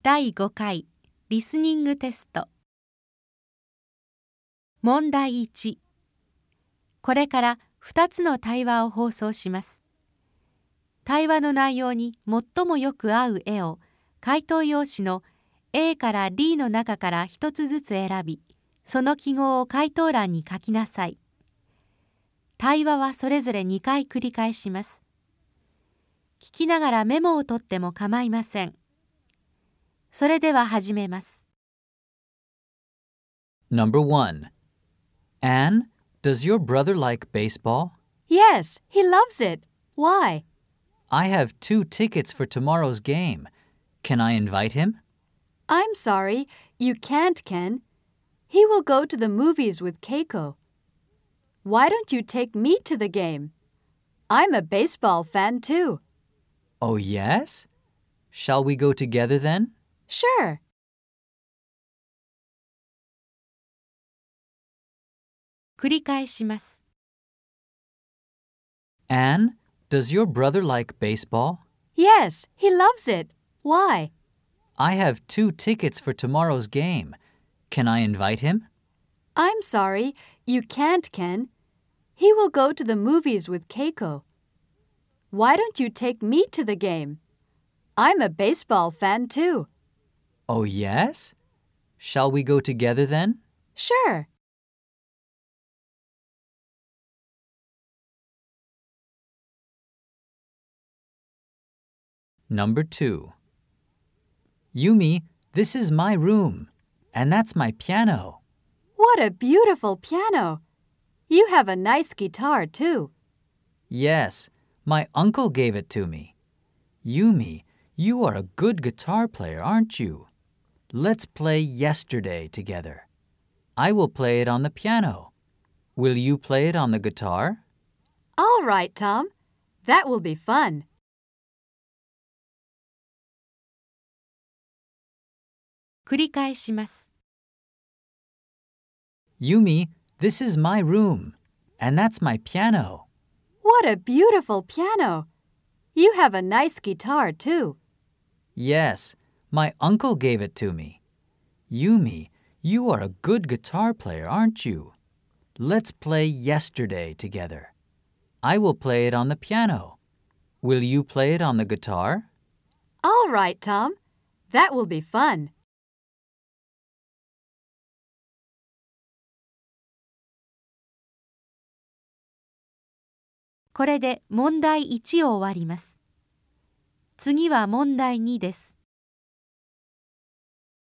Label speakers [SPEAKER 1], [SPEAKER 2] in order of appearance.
[SPEAKER 1] 第5回リスニングテスト。問題1。これから2つの対話を放送します。対話の内容に最もよく合う絵を回答用紙の A から D の中から1つずつ選び、その記号を回答欄に書きなさい。対話はそれぞれ2回繰り返します。聞きながらメモを取っても構いません。それでは始めます。
[SPEAKER 2] Number 1. Anne, does your brother like baseball?
[SPEAKER 3] Yes, he loves it. Why?
[SPEAKER 2] I have 2 tickets for tomorrow's game. Can I invite him?
[SPEAKER 3] I'm sorry, you can't, Ken. He will go to the movies with Keiko. Why don't you take me to the game? I'm a baseball fan too.
[SPEAKER 2] Oh, yes? Shall we go together then?
[SPEAKER 3] Sure.
[SPEAKER 1] 繰り返します。
[SPEAKER 2] Anne, does your brother like baseball?
[SPEAKER 3] Yes, he loves it. Why?
[SPEAKER 2] I have 2 tickets for tomorrow's game. Can I invite him?
[SPEAKER 3] I'm sorry, you can't, Ken. He will go to the movies with Keiko. Why don't you take me to the game? I'm a baseball fan too.
[SPEAKER 2] Oh, yes? Shall we go together then?
[SPEAKER 3] Sure.
[SPEAKER 2] 2. Yumi, this is my room, and that's my piano.
[SPEAKER 3] What a beautiful piano. You have a nice guitar too.
[SPEAKER 2] Yes, my uncle gave it to me. Yumi, you are a good guitar player, aren't you? Let's play Yesterday together. I will play it on the piano. Will you play it on the guitar?
[SPEAKER 3] All right, Tom. That will be fun.
[SPEAKER 1] 繰り返します。
[SPEAKER 2] Yumi, this is my room, and that's my piano.
[SPEAKER 3] What a beautiful piano. You have a nice guitar too.
[SPEAKER 2] Yes, my uncle gave it to me. Yumi, you are a good guitar player, aren't you? Let's play Yesterday together. I will play it on the piano. Will you play it on the guitar?
[SPEAKER 3] All right, Tom. That will be fun.
[SPEAKER 1] これで問題1を終わります。次は問題2です。